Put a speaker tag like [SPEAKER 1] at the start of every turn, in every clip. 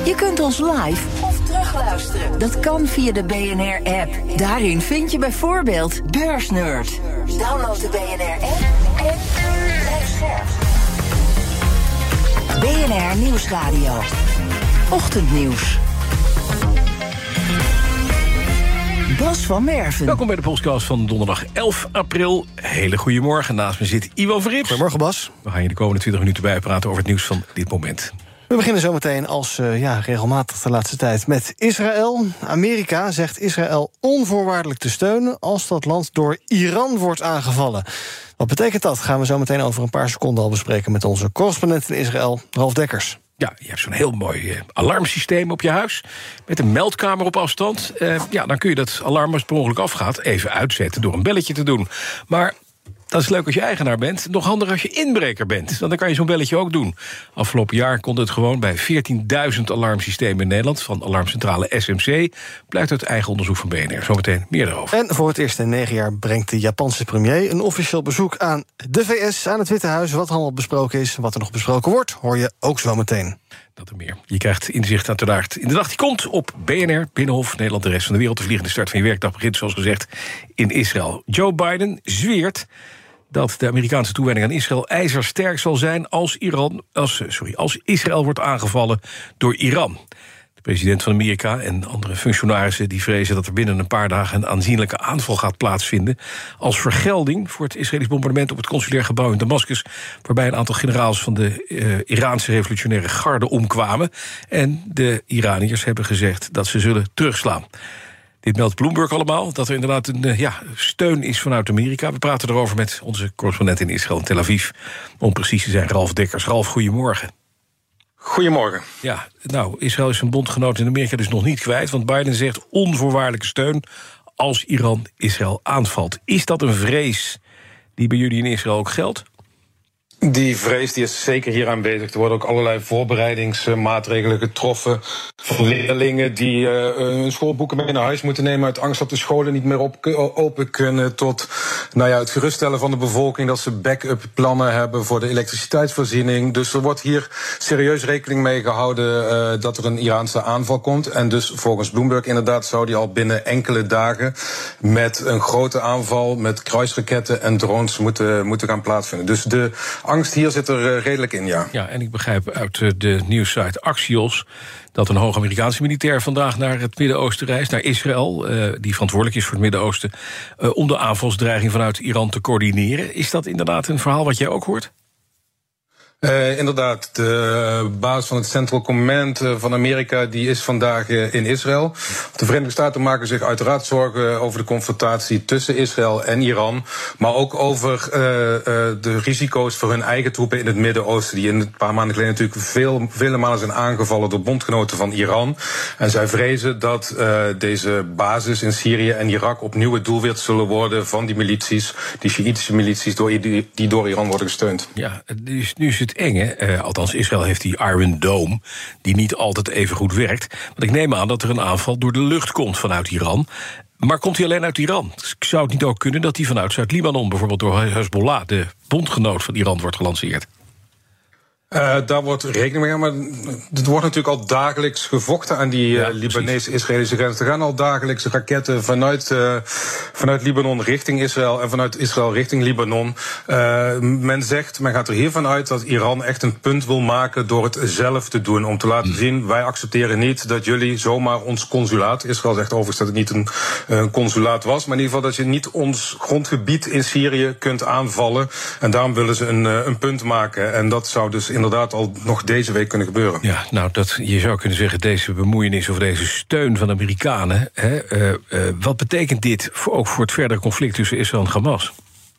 [SPEAKER 1] Je kunt ons live of terugluisteren. Dat kan via de BNR-app. Daarin vind je bijvoorbeeld Beursnerd. Download de BNR-app en blijf scherp. BNR Nieuwsradio. Ochtendnieuws. Bas van Merven.
[SPEAKER 2] Welkom bij de podcast van donderdag 11 april. Hele goede morgen. Naast me zit Iwan Verrips.
[SPEAKER 3] Goedemorgen, Bas.
[SPEAKER 2] We gaan je de komende 20 minuten bijpraten over het nieuws van dit moment.
[SPEAKER 3] We beginnen zometeen als regelmatig de laatste tijd met Israël. Amerika zegt Israël onvoorwaardelijk te steunen als dat land door Iran wordt aangevallen. Wat betekent dat? Gaan we zo meteen over een paar seconden al bespreken met onze correspondent in Israël, Ralf Dekkers.
[SPEAKER 2] Ja, je hebt zo'n heel mooi alarmsysteem op je huis met een meldkamer op afstand. Dan kun je dat alarm als het per ongeluk afgaat even uitzetten door een belletje te doen. Maar dat is leuk als je eigenaar bent. Nog handiger als je inbreker bent. Want dan kan je zo'n belletje ook doen. Afgelopen jaar kon het gewoon bij 14.000 alarmsystemen in Nederland van alarmcentrale SMC. Blijkt uit eigen onderzoek van BNR. Zometeen meer erover.
[SPEAKER 3] En voor het eerst in 9 jaar brengt de Japanse premier een officieel bezoek aan de VS, aan het Witte Huis. Wat allemaal besproken is, wat er nog besproken wordt, hoor je ook zo meteen.
[SPEAKER 2] Dat en meer. Je krijgt inzicht uiteraard in de dag die komt op BNR, Binnenhof, Nederland, de rest van de wereld. De vliegende start van je werkdag begint, zoals gezegd, in Israël. Joe Biden zweert dat de Amerikaanse toewijding aan Israël ijzersterk zal zijn als Israël wordt aangevallen door Iran. De president van Amerika en andere functionarissen die vrezen dat er binnen een paar dagen een aanzienlijke aanval gaat plaatsvinden als vergelding voor het Israëlisch bombardement op het consulair gebouw in Damascus, waarbij een aantal generaals van de Iraanse revolutionaire garde omkwamen. En de Iraniërs hebben gezegd dat ze zullen terugslaan. Dit meldt Bloomberg allemaal, dat er inderdaad een steun is vanuit Amerika. We praten erover met onze correspondent in Israël en Tel Aviv. Om precies te zijn, Ralf Dekkers. Ralf, goedemorgen.
[SPEAKER 4] Goedemorgen.
[SPEAKER 2] Ja, Israël is zijn bondgenoot in Amerika dus nog niet kwijt, want Biden zegt onvoorwaardelijke steun als Iran Israël aanvalt. Is dat een vrees die bij jullie in Israël ook geldt?
[SPEAKER 4] Die vrees die is zeker hier aanwezig. Er worden ook allerlei voorbereidingsmaatregelen getroffen. Leerlingen die hun schoolboeken mee naar huis moeten nemen uit angst dat de scholen niet meer open kunnen, tot het geruststellen van de bevolking dat ze backup plannen hebben voor de elektriciteitsvoorziening. Dus er wordt hier serieus rekening mee gehouden dat er een Iraanse aanval komt. En dus volgens Bloomberg inderdaad zou die al binnen enkele dagen met een grote aanval met kruisraketten en drones moeten gaan plaatsvinden. Dus de angst hier zit er redelijk in, ja.
[SPEAKER 2] Ja, en ik begrijp uit de nieuwssite Axios dat een hoog Amerikaanse militair vandaag naar het Midden-Oosten reist, naar Israël, die verantwoordelijk is voor het Midden-Oosten, om de aanvalsdreiging vanuit Iran te coördineren. Is dat inderdaad een verhaal wat jij ook hoort?
[SPEAKER 4] Inderdaad, de baas van het Central Command van Amerika die is vandaag in Israël. De Verenigde Staten maken zich uiteraard zorgen over de confrontatie tussen Israël en Iran, maar ook over de risico's voor hun eigen troepen in het Midden-Oosten, die in een paar maanden geleden natuurlijk vele malen zijn aangevallen door bondgenoten van Iran. En zij vrezen dat deze basis in Syrië en Irak opnieuw het doelwit zullen worden van die milities, die Sjiïtische milities die door Iran worden gesteund.
[SPEAKER 2] Ja, dus nu is het eng, hè? Althans, Israël heeft die Iron Dome, die niet altijd even goed werkt. Want ik neem aan dat er een aanval door de lucht komt vanuit Iran. Maar komt hij alleen uit Iran? Zou het niet ook kunnen dat die vanuit Zuid-Libanon, bijvoorbeeld door Hezbollah, de bondgenoot van Iran, wordt gelanceerd?
[SPEAKER 4] Daar wordt rekening mee gehouden, maar het wordt natuurlijk al dagelijks gevochten aan die Libanese-Israëlische grens. Er gaan al dagelijks raketten vanuit Libanon richting Israël en vanuit Israël richting Libanon. Men gaat er hiervan uit dat Iran echt een punt wil maken door het zelf te doen. Om te laten zien, wij accepteren niet dat jullie zomaar ons consulaat, Israël zegt overigens dat het niet een consulaat was, maar in ieder geval dat je niet ons grondgebied in Syrië kunt aanvallen. En daarom willen ze een punt maken. En dat zou dus inderdaad al nog deze week kunnen gebeuren.
[SPEAKER 2] Ja, je zou kunnen zeggen, deze bemoeienis of deze steun van de Amerikanen, wat betekent dit ook voor het verdere conflict tussen Israël en Hamas?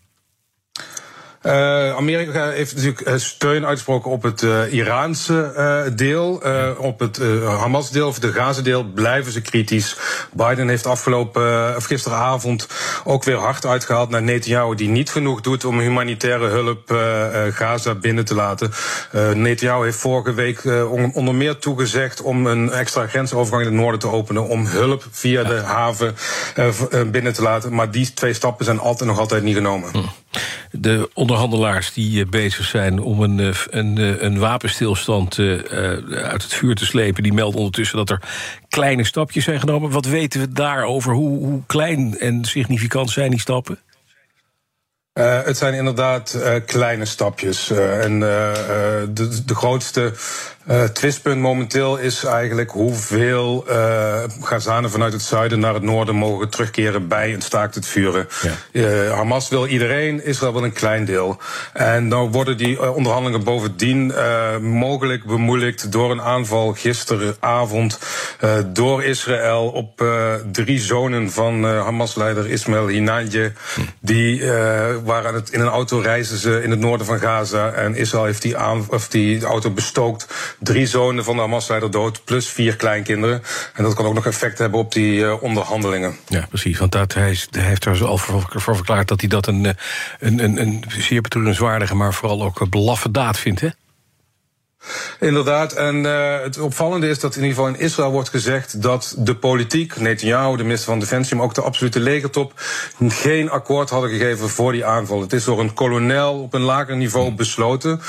[SPEAKER 4] Amerika heeft natuurlijk steun uitgesproken op het Iraanse deel. Op het Hamas-deel of de Gaza-deel blijven ze kritisch. Biden heeft gisteravond ook weer hard uitgehaald naar Netanyahu, die niet genoeg doet om humanitaire hulp Gaza binnen te laten. Netanyahu heeft vorige week onder meer toegezegd om een extra grensovergang in het noorden te openen, om hulp via de haven binnen te laten. Maar die 2 stappen zijn nog altijd niet genomen.
[SPEAKER 2] De onderhandelaars die bezig zijn om een wapenstilstand uit het vuur te slepen, die melden ondertussen dat er kleine stapjes zijn genomen. Wat weten we daarover? Hoe klein en significant zijn die stappen?
[SPEAKER 4] Het zijn inderdaad kleine stapjes. De grootste twistpunt momenteel is eigenlijk hoeveel Gazanen vanuit het zuiden naar het noorden mogen terugkeren bij een staakt het vuren. Ja. Hamas wil iedereen, Israël wil een klein deel. En nou worden die onderhandelingen bovendien mogelijk bemoeilijkt door een aanval gisteravond door Israël op 3 zonen van Hamas-leider Ismail Haniyeh. Die waren in een auto reizen ze in het noorden van Gaza en Israël heeft die auto bestookt. 3 zonen van de Hamas-leider dood, plus 4 kleinkinderen. En dat kan ook nog effect hebben op die onderhandelingen.
[SPEAKER 2] Ja, precies, want hij heeft er al voor verklaard dat hij dat een zeer betreurenswaardige, maar vooral ook belaffe daad vindt, hè?
[SPEAKER 4] Inderdaad, en het opvallende is dat in ieder geval in Israël wordt gezegd dat de politiek, Netanyahu, de minister van Defensie, maar ook de absolute legertop, geen akkoord hadden gegeven voor die aanval. Het is door een kolonel op een lager niveau besloten.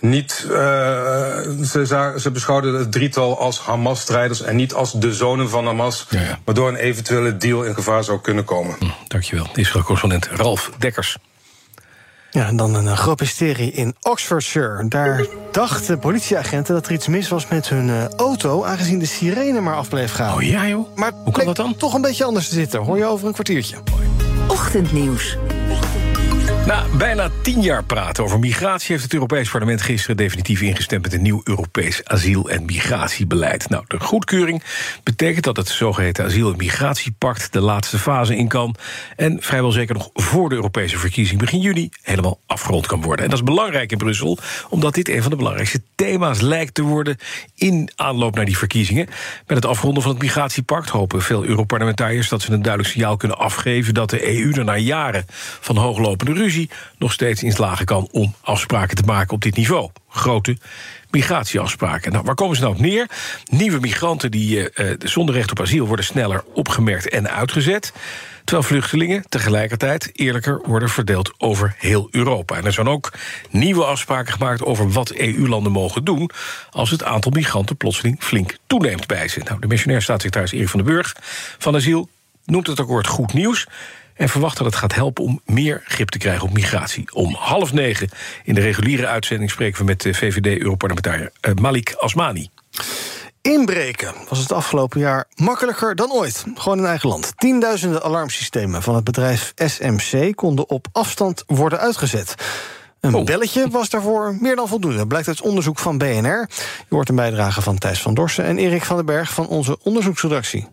[SPEAKER 4] Ze beschouwden het 3-tal als Hamas-strijders en niet als de zonen van Hamas, waardoor een eventuele deal in gevaar zou kunnen komen.
[SPEAKER 2] Dankjewel, Israël-correspondent Ralf Dekkers.
[SPEAKER 3] Ja, en dan een groot mysterie in Oxfordshire. Daar dachten politieagenten dat er iets mis was met hun auto, aangezien de sirene maar af bleef gaan.
[SPEAKER 2] Oh ja, joh?
[SPEAKER 3] Maar
[SPEAKER 2] hoe kan dat dan?
[SPEAKER 3] Toch een beetje anders te zitten. Hoor je over een kwartiertje.
[SPEAKER 1] Ochtendnieuws.
[SPEAKER 2] Na bijna 10 jaar praten over migratie heeft het Europees Parlement gisteren definitief ingestemd met een nieuw Europees asiel- en migratiebeleid. Nou, de goedkeuring betekent dat het zogeheten asiel- en migratiepact de laatste fase in kan en vrijwel zeker nog voor de Europese verkiezing begin juni helemaal afgerond kan worden. En dat is belangrijk in Brussel, omdat dit een van de belangrijkste thema's lijkt te worden in aanloop naar die verkiezingen. Met het afronden van het migratiepact hopen veel Europarlementariërs dat ze een duidelijk signaal kunnen afgeven dat de EU er na jaren van hooglopende ruzie nog steeds in slagen kan om afspraken te maken op dit niveau. Grote migratieafspraken. Nou, waar komen ze nou op neer? Nieuwe migranten die zonder recht op asiel worden sneller opgemerkt en uitgezet, terwijl vluchtelingen tegelijkertijd eerlijker worden verdeeld over heel Europa. En er zijn ook nieuwe afspraken gemaakt over wat EU-landen mogen doen als het aantal migranten plotseling flink toeneemt bij ze. Nou, de missionair staatssecretaris Erik van den Burg van Asiel noemt het akkoord goed nieuws en verwacht dat het gaat helpen om meer grip te krijgen op migratie. Om 8:30 in de reguliere uitzending spreken we met de VVD-Europarlementariër Malik Asmani.
[SPEAKER 3] Inbreken was het afgelopen jaar makkelijker dan ooit. Gewoon in eigen land. Tienduizenden alarmsystemen van het bedrijf SMC konden op afstand worden uitgezet. Een belletje was daarvoor meer dan voldoende, blijkt uit onderzoek van BNR. Je hoort een bijdrage van Thijs van Dorsen en Erik van den Berg van onze onderzoeksredactie.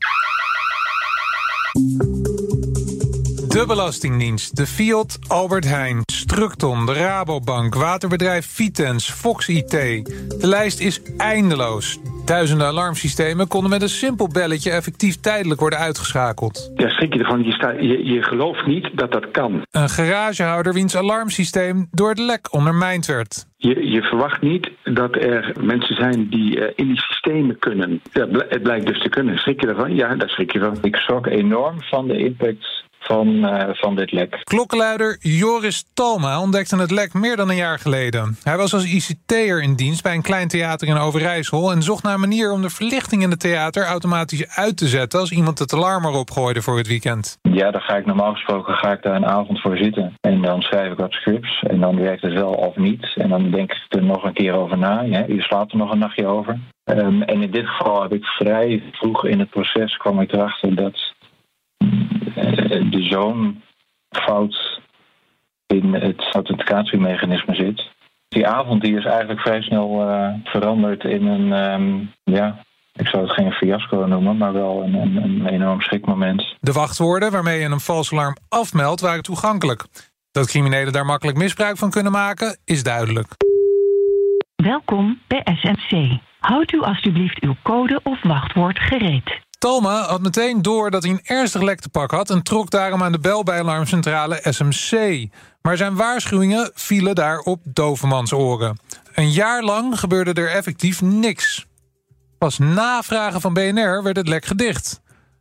[SPEAKER 5] De Belastingdienst, de Fiat Albert Heijn, Structon, de Rabobank, waterbedrijf Vitens, Fox IT. De lijst is eindeloos. Duizenden alarmsystemen konden met een simpel belletje effectief tijdelijk worden uitgeschakeld.
[SPEAKER 6] Ja, schrik je ervan, je gelooft niet dat dat kan.
[SPEAKER 5] Een garagehouder wiens alarmsysteem door het lek ondermijnd werd.
[SPEAKER 6] Je verwacht niet dat er mensen zijn die in die systemen kunnen. Ja, het blijkt dus te kunnen. Schrik je ervan? Ja, daar schrik je van.
[SPEAKER 7] Ik schrok enorm van de impact van dit lek.
[SPEAKER 5] Klokkenluider Joris Talma ontdekte het lek meer dan een jaar geleden. Hij was als ICT'er in dienst bij een klein theater in Overijssel en zocht naar een manier om de verlichting in het theater automatisch uit te zetten als iemand het alarm erop gooide voor het weekend.
[SPEAKER 7] Ja, dan ga ik normaal gesproken daar een avond voor zitten. En dan schrijf ik wat scripts en dan werkt het wel of niet. En dan denk ik er nog een keer over na. Ja, je slaapt er nog een nachtje over. En in dit geval heb ik vrij vroeg in het proces kwam ik erachter dat de zo'n fout in het authenticatiemechanisme zit. Die avond die is eigenlijk vrij snel veranderd in een, ik zou het geen fiasco noemen, maar wel een enorm schrikmoment.
[SPEAKER 5] De wachtwoorden waarmee je een vals alarm afmeldt waren toegankelijk. Dat criminelen daar makkelijk misbruik van kunnen maken, is duidelijk.
[SPEAKER 8] Welkom bij SMC. Houdt u alstublieft uw code of wachtwoord gereed.
[SPEAKER 5] Talma had meteen door dat hij een ernstig lek te pak had en trok daarom aan de bel bij alarmcentrale SMC. Maar zijn waarschuwingen vielen daar op dovemans oren. Een jaar lang gebeurde er effectief niks. Pas na vragen van BNR werd het lek gedicht.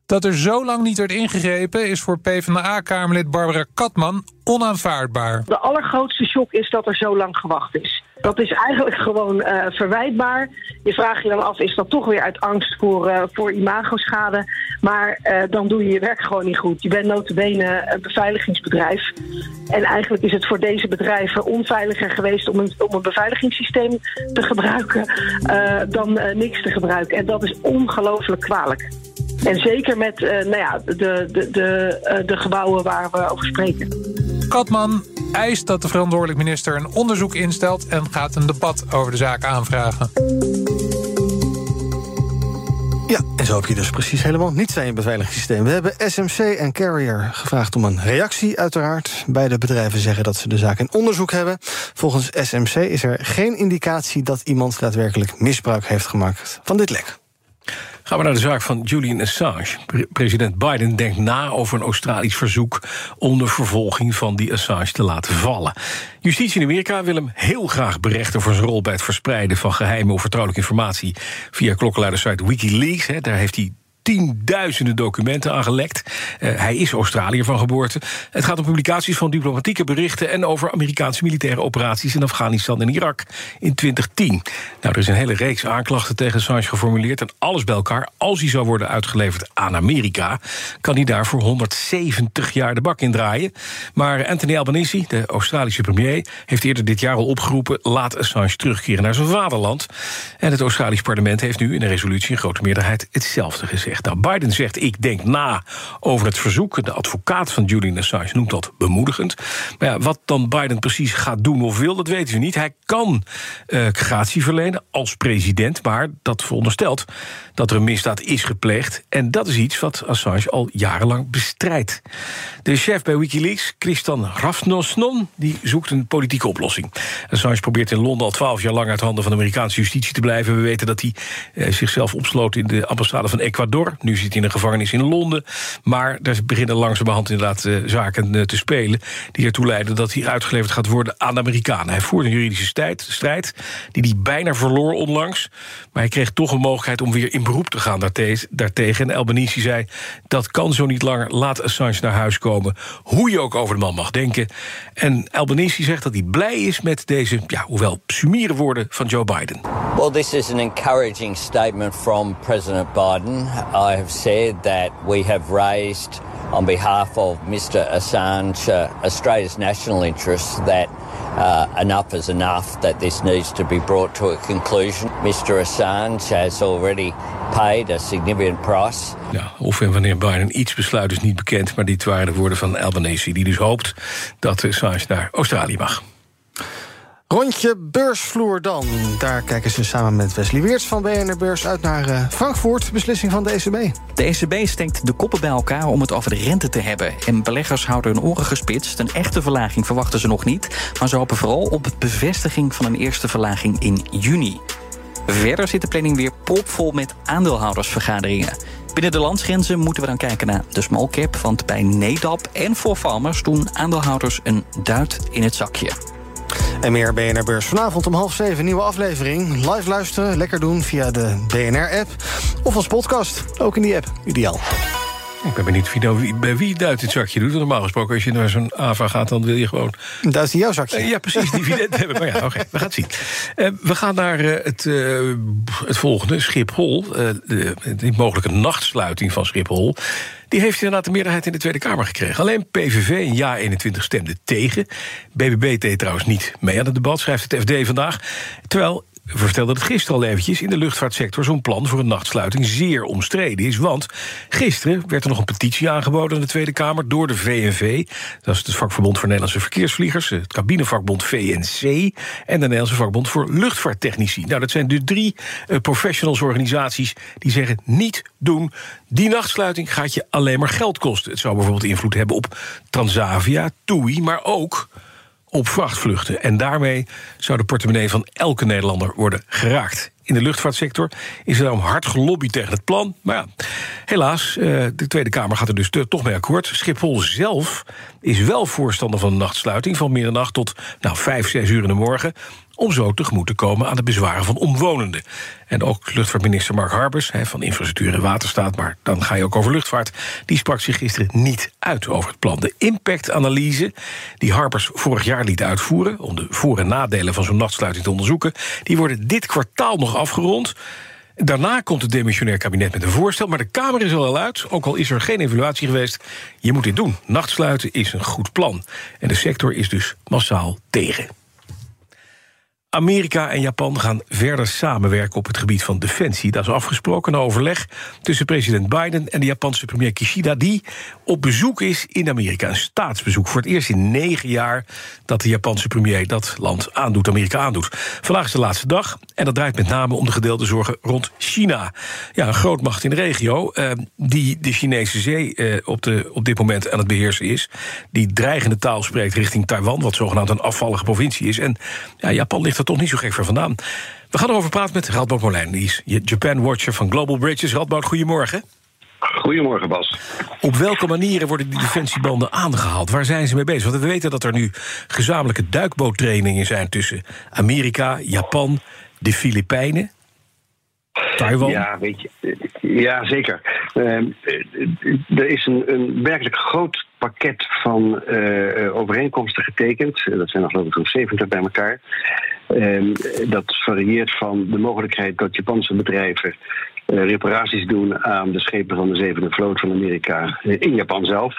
[SPEAKER 5] Dat er zo lang niet werd ingegrepen is voor PvdA-kamerlid Barbara Katman onaanvaardbaar.
[SPEAKER 9] De allergrootste shock is dat er zo lang gewacht is. Dat is eigenlijk gewoon verwijtbaar. Je vraagt je dan af, is dat toch weer uit angst voor imagoschade? Maar dan doe je je werk gewoon niet goed. Je bent nota bene een beveiligingsbedrijf. En eigenlijk is het voor deze bedrijven onveiliger geweest om een beveiligingssysteem te gebruiken dan niks te gebruiken. En dat is ongelooflijk kwalijk. En zeker met de gebouwen waar we over spreken.
[SPEAKER 5] Katman eist dat de verantwoordelijk minister een onderzoek instelt en gaat een debat over de zaak aanvragen.
[SPEAKER 3] Ja, en zo heb je dus precies helemaal niets aan je beveiligingssysteem. We hebben SMC en Carrier gevraagd om een reactie, uiteraard. Beide bedrijven zeggen dat ze de zaak in onderzoek hebben. Volgens SMC is er geen indicatie dat iemand daadwerkelijk misbruik heeft gemaakt van dit lek.
[SPEAKER 2] Gaan we naar de zaak van Julian Assange. President Biden denkt na over een Australisch verzoek om de vervolging van die Assange te laten vallen. Justitie in Amerika wil hem heel graag berechten voor zijn rol bij het verspreiden van geheime of vertrouwelijke informatie via klokkenluidersite WikiLeaks. Daar heeft hij tienduizenden documenten aangelekt. Hij is Australiër van geboorte. Het gaat om publicaties van diplomatieke berichten en over Amerikaanse militaire operaties in Afghanistan en Irak in 2010. Nou, er is een hele reeks aanklachten tegen Assange geformuleerd en alles bij elkaar, als hij zou worden uitgeleverd aan Amerika, kan hij daar voor 170 jaar de bak in draaien. Maar Anthony Albanese, de Australische premier, heeft eerder dit jaar al opgeroepen: laat Assange terugkeren naar zijn vaderland. En het Australisch parlement heeft nu in een resolutie in grote meerderheid hetzelfde gezegd. Nou, Biden zegt, ik denk na over het verzoek. De advocaat van Julian Assange noemt dat bemoedigend. Maar ja, wat dan Biden precies gaat doen of wil, dat weten we niet. Hij kan gratie verlenen als president, maar dat veronderstelt dat er een misdaad is gepleegd. En dat is iets wat Assange al jarenlang bestrijdt. De chef bij WikiLeaks, Tristan Hrafnosson, die zoekt een politieke oplossing. Assange probeert in Londen al 12 jaar lang uit handen van de Amerikaanse justitie te blijven. We weten dat hij zichzelf opsloot in de ambassade van Ecuador. Nu zit hij in een gevangenis in Londen. Maar daar beginnen langzamerhand inderdaad zaken te spelen die ertoe leiden dat hij uitgeleverd gaat worden aan de Amerikanen. Hij voert een juridische strijd die hij bijna verloor onlangs. Maar hij kreeg toch een mogelijkheid om weer in beroep te gaan daartegen. En Albanese zei, dat kan zo niet langer. Laat Assange naar huis komen. Hoe je ook over de man mag denken. En Albanese zegt dat hij blij is met deze, hoewel sumiere woorden van Joe Biden.
[SPEAKER 10] Well, this is an encouraging statement from President Biden. I have said that we have raised on behalf of Mr. Assange Australia's national interests that enough is enough, that this needs to be brought to a conclusion. Mr. Assange has already paid a significant price.
[SPEAKER 2] Ja, of en wanneer Biden iets besluit is niet bekend, maar dit waren de woorden van Albanese, die dus hoopt dat Assange naar Australië mag.
[SPEAKER 3] Rondje beursvloer dan. Daar kijken ze samen met Wesley Weerts van BNR Beurs uit naar Frankfurt. Beslissing van de ECB.
[SPEAKER 11] De ECB steekt de koppen bij elkaar om het over de rente te hebben. En beleggers houden hun oren gespitst. Een echte verlaging verwachten ze nog niet. Maar ze hopen vooral op de bevestiging van een eerste verlaging in juni. Verder zit de planning weer propvol met aandeelhoudersvergaderingen. Binnen de landsgrenzen moeten we dan kijken naar de small cap. Want bij Nedap en ForFarmers doen aandeelhouders een duit in het zakje.
[SPEAKER 3] En meer BNR Beurs vanavond om 6:30, nieuwe aflevering. Live luisteren, lekker doen via de BNR-app of als podcast. Ook in die app, ideaal.
[SPEAKER 2] Ik ben benieuwd bij wie duit het zakje doet. Normaal gesproken, als je naar zo'n AVA gaat, dan wil je gewoon
[SPEAKER 3] een duit in jouw zakje.
[SPEAKER 2] Ja, precies, dividend hebben. Maar ja, oké, we gaan het zien. We gaan naar het volgende, Schiphol. Die mogelijke nachtsluiting van Schiphol. Die heeft inderdaad de meerderheid in de Tweede Kamer gekregen. Alleen PVV en JA21 stemden tegen. BBB deed trouwens niet mee aan het debat, schrijft het FD vandaag. Terwijl, we vertelden het gisteren al eventjes, in de luchtvaartsector zo'n plan voor een nachtsluiting zeer omstreden is. Want gisteren werd er nog een petitie aangeboden aan de Tweede Kamer door de VNV. Dat is het vakverbond voor Nederlandse verkeersvliegers, het cabinevakbond VNC en de Nederlandse vakbond voor luchtvaarttechnici. Nou, dat zijn de 3 professionalsorganisaties die zeggen niet doen. Die nachtsluiting gaat je alleen maar geld kosten. Het zou bijvoorbeeld invloed hebben op Transavia, TUI, maar ook op vrachtvluchten. En daarmee zou de portemonnee van elke Nederlander worden geraakt. In de luchtvaartsector is er daarom hard gelobbyd tegen het plan. Maar ja, helaas, de Tweede Kamer gaat er dus toch mee akkoord. Schiphol zelf is wel voorstander van een nachtsluiting van middernacht tot 5-6 uur in de morgen. om zo tegemoet te komen aan de bezwaren van omwonenden. En ook luchtvaartminister Mark Harbers, van infrastructuur en waterstaat, maar dan ga je ook over luchtvaart, die sprak zich gisteren niet uit over het plan. De impactanalyse die Harbers vorig jaar liet uitvoeren om de voor- en nadelen van zo'n nachtsluiting te onderzoeken, die worden dit kwartaal nog afgerond. Daarna komt het demissionair kabinet met een voorstel, maar de Kamer is al uit, ook al is er geen evaluatie geweest. Je moet dit doen. Nachtsluiten is een goed plan. En de sector is dus massaal tegen. Amerika en Japan gaan verder samenwerken op het gebied van defensie. Dat is afgesproken na overleg tussen president Biden en de Japanse premier Kishida, die op bezoek is in Amerika. Een staatsbezoek. Voor het eerst in 9 jaar dat de Japanse premier dat land aandoet, Amerika aandoet. Vandaag is de laatste dag en dat draait met name om de gedeelde zorgen rond China. Ja, een grootmacht in de regio die de Chinese zee op dit moment aan het beheersen is. Die dreigende taal spreekt richting Taiwan, wat zogenaamd een afvallige provincie is. En ja, Japan ligt er toch niet zo gek ver vandaan. We gaan erover praten met Radboud Molijn. Die is Japan Watcher van Global Bridges. Radboud, goedemorgen.
[SPEAKER 12] Goedemorgen, Bas.
[SPEAKER 2] Op welke manieren worden die defensiebanden aangehaald? Waar zijn ze mee bezig? Want we weten dat er nu gezamenlijke duikboottrainingen zijn tussen Amerika, Japan, de Filipijnen, Taiwan.
[SPEAKER 12] Ja, weet je, ja zeker. Er is een werkelijk groot pakket van overeenkomsten getekend. Dat zijn er geloof ik zo'n 70 bij elkaar. Dat varieert van de mogelijkheid dat Japanse bedrijven reparaties doen aan de schepen van de zevende vloot van Amerika in Japan zelf,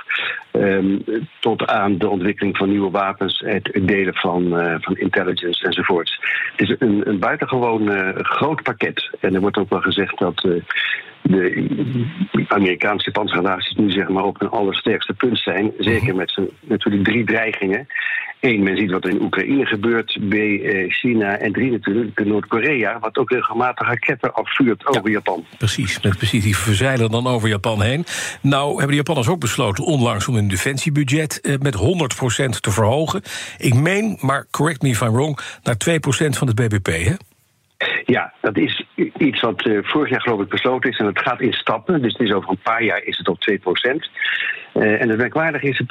[SPEAKER 12] tot aan de ontwikkeling van nieuwe wapens, het delen van intelligence enzovoorts. Het is een buitengewoon groot pakket. En er wordt ook wel gezegd dat de Amerikaanse-Japanse relaties nu zeg maar op hun allersterkste punt zijn. Zeker met natuurlijk 3 dreigingen. 1, men ziet wat er in Oekraïne gebeurt. 2, China. En 3 natuurlijk Noord-Korea, wat ook regelmatig raketten afvuurt over Japan.
[SPEAKER 2] Precies, die verzeilen dan over Japan heen. Nou hebben de Japanners ook besloten onlangs om hun defensiebudget met 100% te verhogen. Ik meen, maar correct me if I'm wrong, naar 2% van het BBP, hè?
[SPEAKER 12] Ja, dat is iets wat vorig jaar geloof ik besloten is. En het gaat in stappen. Dus het is over een paar jaar is het op 2%. En het merkwaardige is,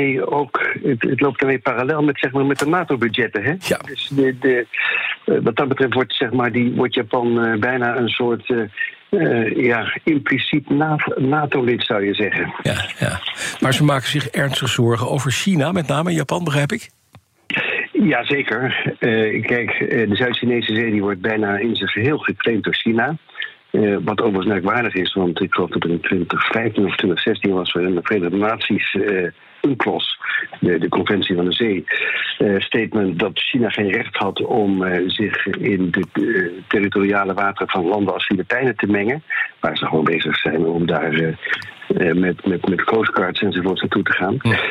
[SPEAKER 12] het loopt daarmee parallel met, zeg maar, met de NATO-budgetten. Hè?
[SPEAKER 2] Ja.
[SPEAKER 12] Dus wat dat betreft wordt Japan bijna een soort impliciet NATO-lid, zou je zeggen.
[SPEAKER 2] Ja. Maar ze maken zich ernstig zorgen over China, met name Japan, begrijp ik?
[SPEAKER 12] Ja, zeker. Kijk, de Zuid-Chinese zee die wordt bijna in zijn geheel geclaimd door China. Wat overigens merkwaardig is, want ik geloof dat er in 2015 of 2016 was er in de Verenigde Naties UNCLOS, de Conventie van de Zee, statement dat China geen recht had om zich in de territoriale wateren van landen als Filipijnen te mengen, waar ze gewoon bezig zijn om daar met coastguards enzovoort naartoe te gaan. Ja.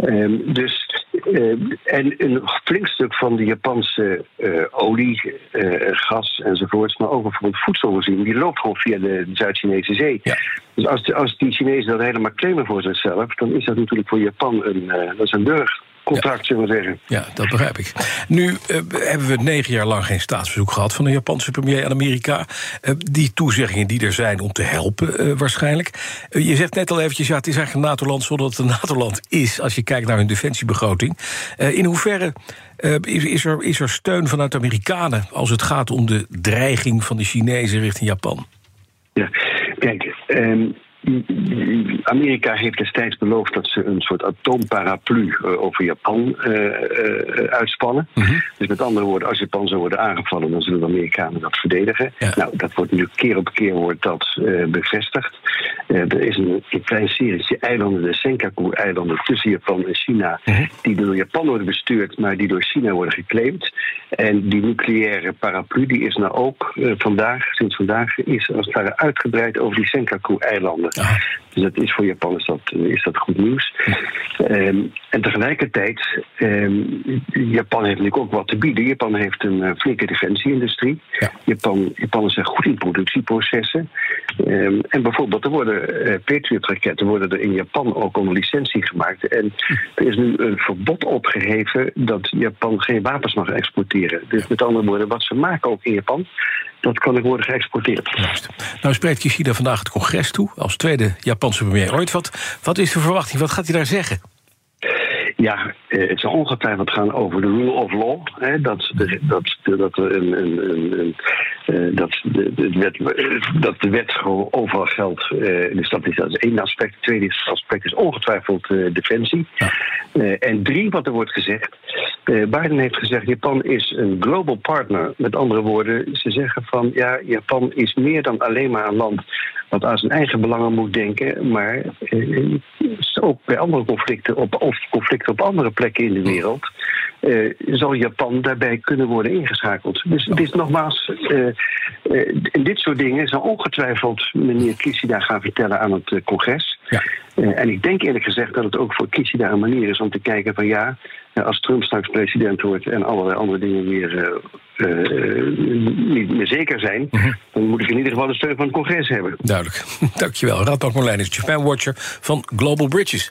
[SPEAKER 12] En een flink stuk van de Japanse olie, gas enzovoorts, maar ook bijvoorbeeld voedselvoorziening, die loopt gewoon via de Zuid-Chinese zee. Ja. Dus als die Chinezen dat helemaal claimen voor zichzelf, dan is dat natuurlijk voor Japan een burgercontract, zullen we zeggen.
[SPEAKER 2] Ja, dat begrijp ik. Nu hebben we 9 jaar lang geen staatsbezoek gehad van de Japanse premier aan Amerika. Die toezeggingen die er zijn om te helpen waarschijnlijk. Je zegt net al eventjes, het is eigenlijk een NATO-land zonder dat het een NATO-land is, als je kijkt naar hun defensiebegroting. In hoeverre is er steun vanuit de Amerikanen als het gaat om de dreiging van de Chinezen richting Japan?
[SPEAKER 12] Ja, kijk, Amerika heeft destijds beloofd dat ze een soort atoomparaplu over Japan uitspannen. Dus met andere woorden, als Japan zou worden aangevallen, dan zullen de Amerikanen dat verdedigen. Ja. Nou, dat wordt nu keer op keer bevestigd. Er is een klein serietje eilanden, de Senkaku-eilanden tussen Japan en China, die door Japan worden bestuurd, maar die door China worden geclaimd. En die nucleaire paraplu die is nou ook sinds vandaag is als het ware uitgebreid over die Senkaku-eilanden. Dus dat is voor Japan is dat goed nieuws. En tegelijkertijd, Japan heeft natuurlijk ook wat te bieden. Japan heeft een flinke defensieindustrie. Ja. Japan is goed in productieprocessen. En bijvoorbeeld, er worden Patriot-raketten worden er in Japan ook onder licentie gemaakt. En er is nu een verbod opgeheven dat Japan geen wapens mag exporteren. Dus met andere woorden, wat ze maken ook in Japan, dat kan ook worden geëxporteerd.
[SPEAKER 2] Juist. Nou spreekt Kishida vandaag het congres toe, als tweede Japanse premier ooit. Wat is de verwachting? Wat gaat hij daar zeggen?
[SPEAKER 12] het zal ongetwijfeld gaan over de rule of law. Hè, dat de wet gewoon overal geldt. Dus dat is één aspect. Het tweede aspect is ongetwijfeld defensie. Ja. En 3, wat er wordt gezegd. Biden heeft gezegd, Japan is een global partner. Met andere woorden, ze zeggen van, Japan is meer dan alleen maar een land wat aan zijn eigen belangen moet denken, maar ook bij andere conflicten of conflicten op andere plekken in de wereld, zal Japan daarbij kunnen worden ingeschakeld. Dus het is nogmaals, dit soort dingen zal ongetwijfeld meneer Kishida gaan vertellen aan het congres. Ja. En ik denk eerlijk gezegd dat het ook voor Kishida een manier is om te kijken van als Trump straks president wordt en allerlei andere dingen weer niet meer zeker zijn, dan moet ik in ieder geval de steun van het congres hebben.
[SPEAKER 2] Duidelijk. Dankjewel. Radboud Marlijn is Japan Watcher van Global Bridges.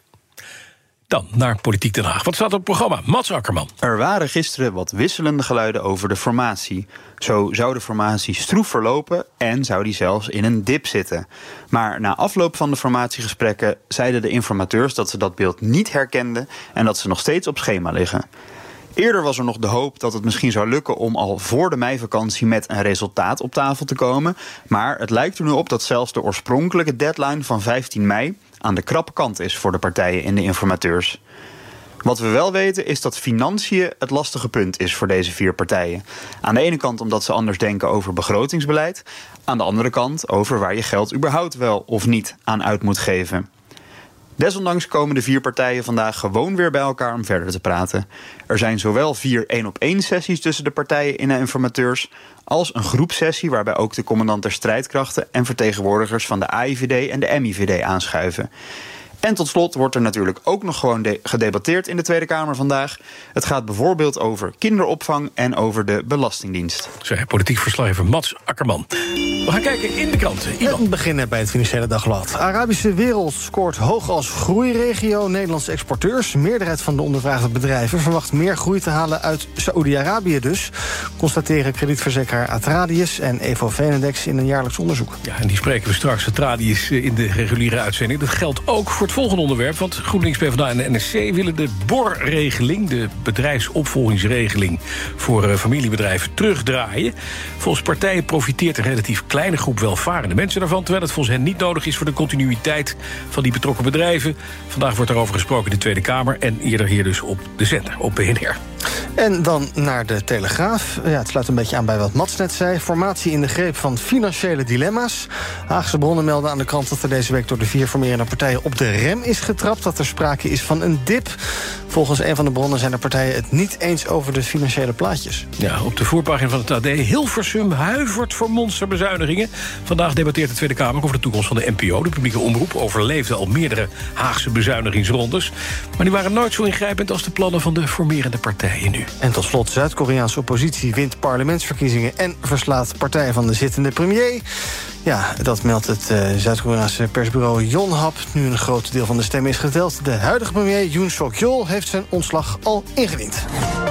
[SPEAKER 2] Dan naar Politiek Den Haag. Wat staat op het programma? Mats Akkerman.
[SPEAKER 13] Er waren gisteren wat wisselende geluiden over de formatie. Zo zou de formatie stroef verlopen en zou die zelfs in een dip zitten. Maar na afloop van de formatiegesprekken zeiden de informateurs dat ze dat beeld niet herkenden en dat ze nog steeds op schema liggen. Eerder was er nog de hoop dat het misschien zou lukken om al voor de meivakantie met een resultaat op tafel te komen. Maar het lijkt er nu op dat zelfs de oorspronkelijke deadline van 15 mei... aan de krappe kant is voor de partijen en de informateurs. Wat we wel weten is dat financiën het lastige punt is voor deze 4 partijen. Aan de ene kant omdat ze anders denken over begrotingsbeleid. Aan de andere kant over waar je geld überhaupt wel of niet aan uit moet geven. Desondanks komen de 4 partijen vandaag gewoon weer bij elkaar om verder te praten. Er zijn zowel 4 1-op-1 sessies tussen de partijen en de informateurs, als een groepsessie waarbij ook de commandant der strijdkrachten en vertegenwoordigers van de AIVD en de MIVD aanschuiven. En tot slot wordt er natuurlijk ook nog gewoon gedebatteerd in de Tweede Kamer vandaag. Het gaat bijvoorbeeld over kinderopvang en over de Belastingdienst.
[SPEAKER 2] Zeg, politiek verslaggever Mats Akkerman. We gaan kijken in de kranten.
[SPEAKER 3] We beginnen bij het Financiële Dagblad. Arabische wereld scoort hoog als groeiregio. Nederlandse exporteurs, de meerderheid van de ondervraagde bedrijven, verwacht meer groei te halen uit Saoedi-Arabië dus, constateren kredietverzekeraar Atradius en Evo Venedex in een jaarlijks onderzoek.
[SPEAKER 2] Ja, en die spreken we straks, Atradius, in de reguliere uitzending. Dat geldt ook voor het volgende onderwerp, want GroenLinks, PvdA en de NSC willen de BOR-regeling, de bedrijfsopvolgingsregeling voor familiebedrijven, terugdraaien. Volgens partijen profiteert een relatief kleine groep welvarende mensen daarvan, terwijl het volgens hen niet nodig is voor de continuïteit van die betrokken bedrijven. Vandaag wordt daarover gesproken in de Tweede Kamer en eerder hier dus op de zender, op BNR.
[SPEAKER 3] En dan naar de Telegraaf. Ja, het sluit een beetje aan bij wat Mats net zei. Formatie in de greep van financiële dilemma's. Haagse bronnen melden aan de krant dat er deze week door de 4 formerende partijen op de rem is getrapt. Dat er sprake is van een dip. Volgens een van de bronnen zijn de partijen het niet eens over de financiële plaatjes. Ja, op de voorpagina van het AD. Hilversum huivert voor monsterbezuinigingen. Vandaag debatteert de Tweede Kamer over de toekomst van de NPO. De publieke omroep overleefde al meerdere Haagse bezuinigingsrondes. Maar die waren nooit zo ingrijpend als de plannen van de formerende partijen nu. En tot slot, Zuid-Koreaanse oppositie wint parlementsverkiezingen en verslaat partijen van de zittende premier. Ja, dat meldt het Zuid-Koreaanse persbureau Yonhap. Nu een groot deel van de stemmen is geteld. De huidige premier Yoon Suk-yeol heeft zijn ontslag al ingediend.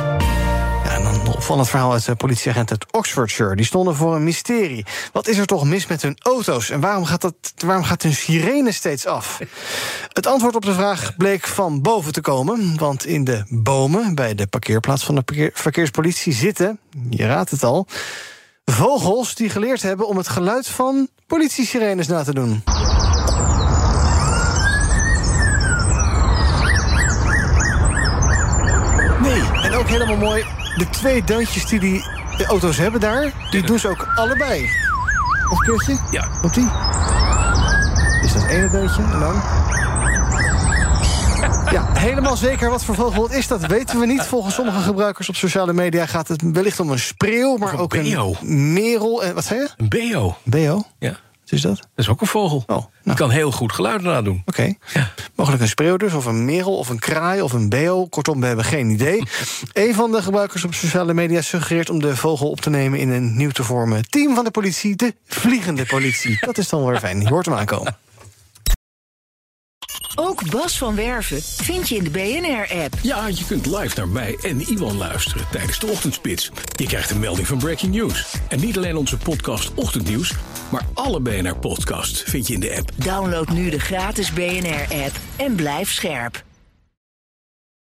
[SPEAKER 3] Ja, en dan een opvallend verhaal uit de politieagent uit Oxfordshire. Die stonden voor een mysterie. Wat is er toch mis met hun auto's? En waarom gaat hun sirene steeds af? Het antwoord op de vraag bleek van boven te komen. Want in de bomen bij de parkeerplaats van de verkeerspolitie zitten, je raadt het al, vogels die geleerd hebben om het geluid van politiesirenes na te doen. Nee, en ook helemaal mooi, de 2 deuntjes die die auto's hebben daar, die doen ze ook allebei. Of een keertje?
[SPEAKER 2] Ja.
[SPEAKER 3] Op die. Is dat ene deuntje en dan? Ja, helemaal zeker wat voor vogel het is, dat weten we niet. Volgens sommige gebruikers op sociale media gaat het wellicht om een spreeuw, maar ook een merel. Wat zei je?
[SPEAKER 2] Een beo.
[SPEAKER 3] Beo?
[SPEAKER 2] Ja.
[SPEAKER 3] Wat is dat? Dat
[SPEAKER 2] is ook een vogel.
[SPEAKER 3] Oh, nou.
[SPEAKER 2] Die kan heel goed geluiden nadoen.
[SPEAKER 3] Oké. Ja. Mogelijk een spreeuw dus, of een merel, of een kraai, of een beo. Kortom, we hebben geen idee. Een van de gebruikers op sociale media suggereert om de vogel op te nemen in een nieuw te vormen team van de politie, de vliegende politie. Dat is dan weer fijn, je hoort hem aankomen.
[SPEAKER 1] Ook Bas van Werven vind je in de BNR-app.
[SPEAKER 2] Ja, je kunt live naar mij en Iwan luisteren tijdens de ochtendspits. Je krijgt een melding van Breaking News. En niet alleen onze podcast Ochtendnieuws, maar alle BNR-podcasts vind je in de app.
[SPEAKER 1] Download nu de gratis BNR-app en blijf scherp.